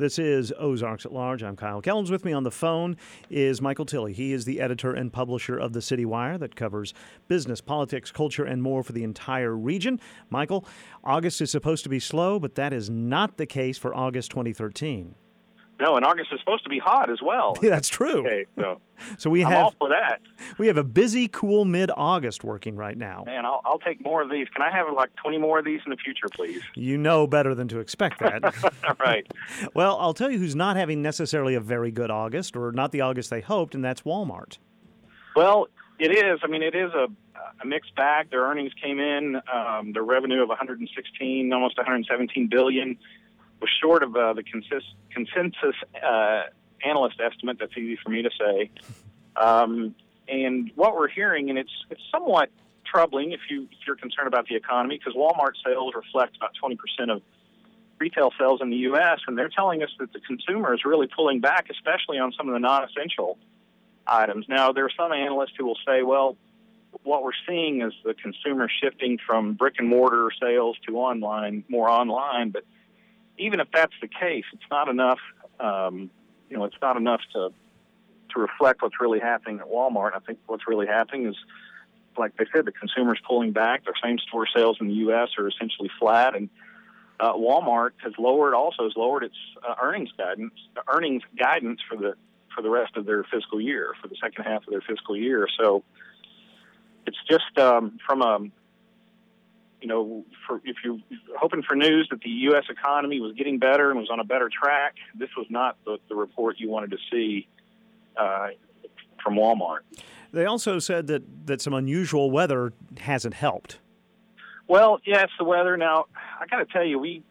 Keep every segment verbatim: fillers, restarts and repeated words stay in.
This is Ozarks at Large. I'm Kyle Kellums. With me on the phone is Michael Tilley. He is the editor and publisher of the City Wire that covers business, politics, culture, and more for the entire region. Michael, August is supposed to be slow, but that is not the case for August twenty thirteen. No, and August is supposed to be hot as well. Yeah, that's true. Okay, so, so we I'm have all for that. We have a busy, cool mid-August working right now. Man, I'll, I'll take more of these. Can I have like twenty more of these in the future, please? You know better than to expect that. Right. Well, I'll tell you who's not having necessarily a very good August, or not the August they hoped, and that's Walmart. Well, it is. I mean, it is a, a mixed bag. Their earnings came in, um, their revenue of one hundred sixteen, almost one hundred seventeen billion dollars. Was short of uh, the consist- consensus uh, analyst estimate. That's easy for me to say. Um, and what we're hearing, and it's it's somewhat troubling if you if you're concerned about the economy, because Walmart sales reflect about twenty percent of retail sales in the U S, and they're telling us that the consumer is really pulling back, especially on some of the non-essential items. Now, there are some analysts who will say, well, what we're seeing is the consumer shifting from brick and mortar sales to online, more online, but even if that's the case, it's not enough. Um, you know, it's not enough to to reflect what's really happening at Walmart. I think what's really happening is, like they said, the consumer's pulling back. Their same-store sales in the U S are essentially flat, and uh, Walmart has lowered, also has lowered its uh, earnings guidance, earnings guidance for the for the rest of their fiscal year, for the second half of their fiscal year. So it's just um, from a You know, for, if you're hoping for news that the U S economy was getting better and was on a better track, this was not the, the report you wanted to see uh, from Walmart. They also said that, that some unusual weather hasn't helped. Well, yes, the weather. Now, I got to tell you, we,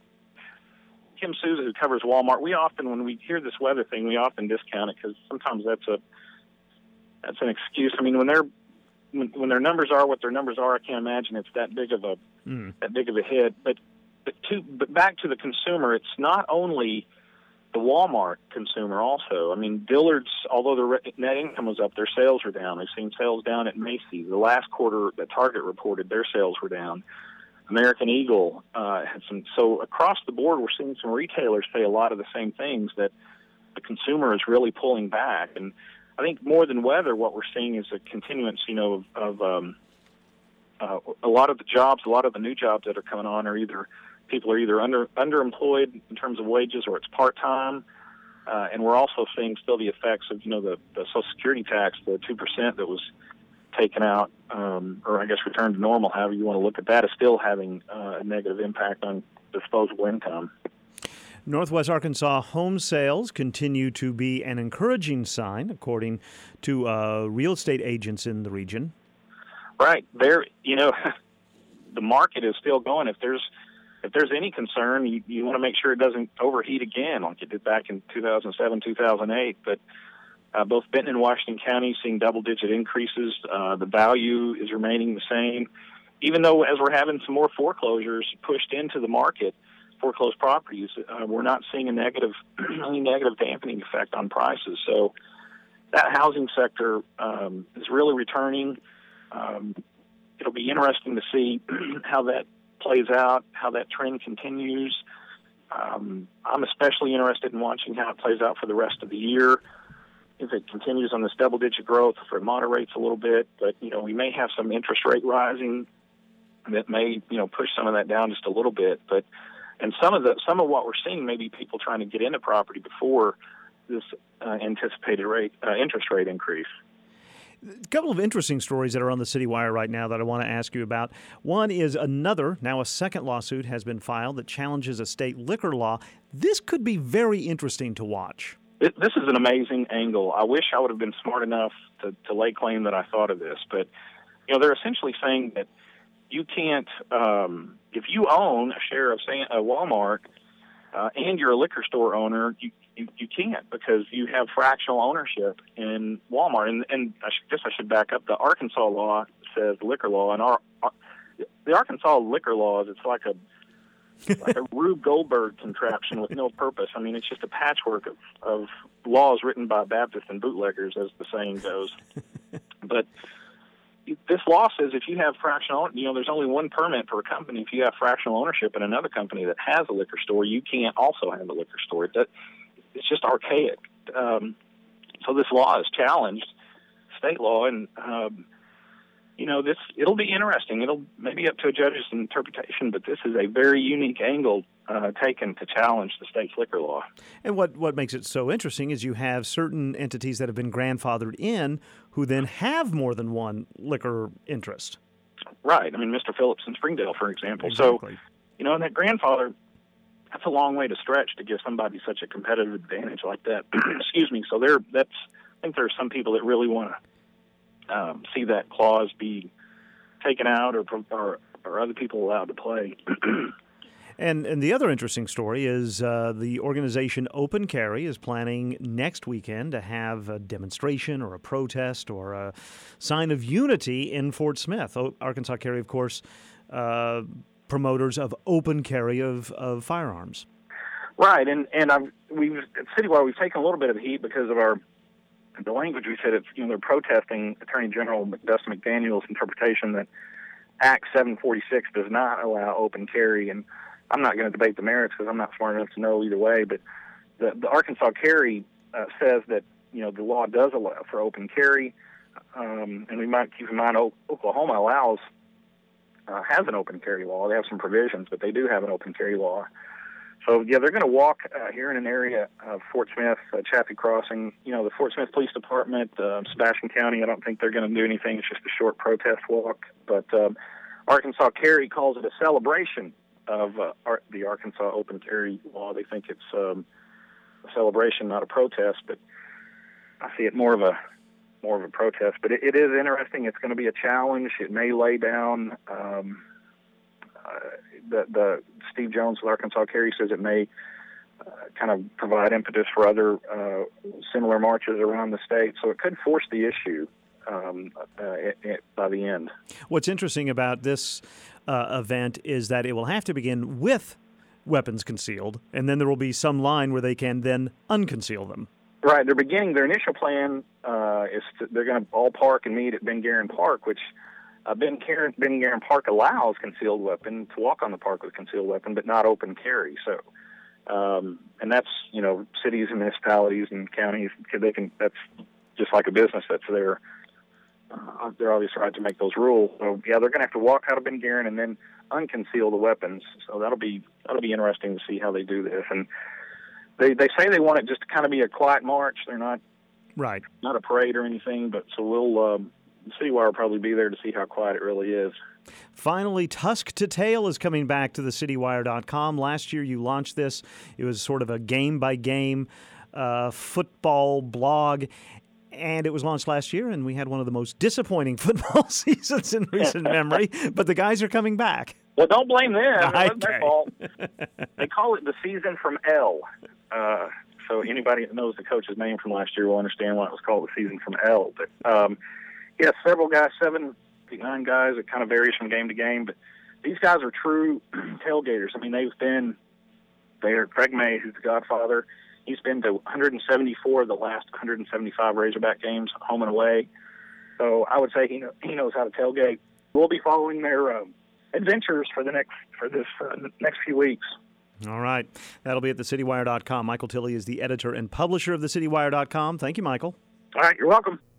Kim Souza, who covers Walmart, we often, when we hear this weather thing, we often discount it because sometimes that's a that's an excuse. I mean, when they're When, when their numbers are what their numbers are, I can't imagine it's that big of a mm. that big of a hit. But but, to, but back to the consumer, it's not only the Walmart consumer. Also, I mean, Dillard's. Although the net income was up, their sales were down. We've seen sales down at Macy's. The last quarter that Target reported, their sales were down. American Eagle uh, had some. So across the board, we're seeing some retailers say a lot of the same things, that the consumer is really pulling back. And I think more than weather, what we're seeing is a continuance, you know, of, of um, uh, a lot of the jobs, a lot of the new jobs that are coming on are either people are either under underemployed in terms of wages, or it's part time, uh, and we're also seeing still the effects of, you know, the, the Social Security tax, the two percent that was taken out, um, or I guess returned to normal, however you want to look at that, is still having uh, a negative impact on disposable income. Northwest Arkansas home sales continue to be an encouraging sign, according to uh, real estate agents in the region. Right. There, you know, the market is still going. If there's if there's any concern, you, you want to make sure it doesn't overheat again like it did back in two thousand seven, two thousand eight. But uh, both Benton and Washington County seeing double-digit increases. Uh, the value is remaining the same, even though as we're having some more foreclosures pushed into the market, foreclosed properties, uh, we're not seeing a negative, any negative dampening effect on prices. So that housing sector um, is really returning. Um, it'll be interesting to see how that plays out, how that trend continues. Um, I'm especially interested in watching how it plays out for the rest of the year. If it continues on this double-digit growth, if it moderates a little bit, but, you know, we may have some interest rate rising that may, you know, push some of that down just a little bit. But And some of the some of what we're seeing may be people trying to get into property before this uh, anticipated rate uh, interest rate increase. A couple of interesting stories that are on the City Wire right now that I want to ask you about. One is another, now a second lawsuit has been filed that challenges a state liquor law. This could be very interesting to watch. It, this is an amazing angle. I wish I would have been smart enough to, to lay claim that I thought of this. But, you know, they're essentially saying that you can't, um, if you own a share of San, uh, Walmart uh, and you're a liquor store owner, you, you, you can't, because you have fractional ownership in Walmart. And, and I should, guess I should back up. The Arkansas law says liquor law, and our, our the Arkansas liquor laws, it's like a like a Rube Goldberg contraption with no purpose. I mean, it's just a patchwork of, of laws written by Baptists and bootleggers, as the saying goes. But this law says if you have fractional, you know, there's only one permit per company. If you have fractional ownership in another company that has a liquor store, you can't also have a liquor store. It, just archaic. Um, so this law is challenged, state law, and um, you know, this it'll be interesting. It'll maybe up to a judge's interpretation, but this is a very unique angle uh, taken to challenge the state's liquor law. And what, what makes it so interesting is you have certain entities that have been grandfathered in who then have more than one liquor interest. Right. I mean, Mister Phillips in Springdale, for example. Exactly. So, you know, and that grandfather, that's a long way to stretch to give somebody such a competitive advantage like that. Excuse me. So there, that's. I think there are some people that really want to um, see that clause be taken out, or, or or other people allowed to play. And and the other interesting story is uh, the organization Open Carry is planning next weekend to have a demonstration or a protest or a sign of unity in Fort Smith. O- Arkansas Carry, of course, uh, promoters of open carry of, of firearms. Right, and and I've, we've at Citywire we've taken a little bit of the heat because of our the language we said. It's, you know, they're protesting Attorney General Dustin McDaniel's interpretation that Act seven forty-six does not allow open carry. And I'm not going to debate the merits because I'm not smart enough to know either way. But the, the Arkansas Carry uh, says that, you know, the law does allow for open carry, um, and we might keep in mind o- Oklahoma allows uh, has an open carry law. They have some provisions, but they do have an open carry law. So, yeah, they're going to walk uh, here in an area of Fort Smith, uh, Chaffee Crossing. You know, the Fort Smith Police Department, uh, Sebastian County, I don't think they're going to do anything. It's just a short protest walk. But um, Arkansas Carry calls it a celebration of uh, Ar- the Arkansas Open Carry law. They think it's um, a celebration, not a protest. But I see it more of a more of a protest. But it, it is interesting. It's going to be a challenge. It may lay down um, uh, the, the Steve Jones with Arkansas Carry says it may uh, kind of provide impetus for other uh, similar marches around the state. So it could force the issue um, uh, it, it, by the end. What's interesting about this uh, event is that it will have to begin with weapons concealed, and then there will be some line where they can then unconceal them. Right. They're beginning, their initial plan uh, is to, they're going to all park and meet at Ben Guerin Park, which uh, Ben Guerin, Ben Guerin Park allows concealed weapon to walk on the park with concealed weapon, but not open carry. So, um, and that's, you know, cities and municipalities and counties, they can, that's just like a business, that's their, uh, their obvious right to make those rules. So, yeah, they're going to have to walk out of Ben Guerin and then unconceal the weapons. So that'll be, that'll be interesting to see how they do this. And They they say they want it just to kind of be a quiet march. They're not right, not a parade or anything. But so we'll um, Citywire will probably be there to see how quiet it really is. Finally, Tusk to Tail is coming back to the citywire dot com. Last year you launched this. It was sort of a game by game uh, football blog. And it was launched last year, and we had one of the most disappointing football seasons in recent memory. But the guys are coming back. Well, don't blame them. It Okay. wasn't their fault. They call it the season from L. Uh, so anybody that knows the coach's name from last year will understand why it was called the season from L. But, um, yeah, several guys, seven, eight, nine guys. It kind of varies from game to game. But these guys are true tailgaters. I mean, they've been there. Craig May, who's the godfather, he's been to one hundred seventy-four of the last one hundred seventy-five Razorback games, home and away. So I would say he know, he knows how to tailgate. We'll be following their um, adventures for the next for this uh, next few weeks. All right. That'll be at the citywire dot com. Michael Tilley is the editor and publisher of the citywire dot com. Thank you, Michael. All right, you're welcome.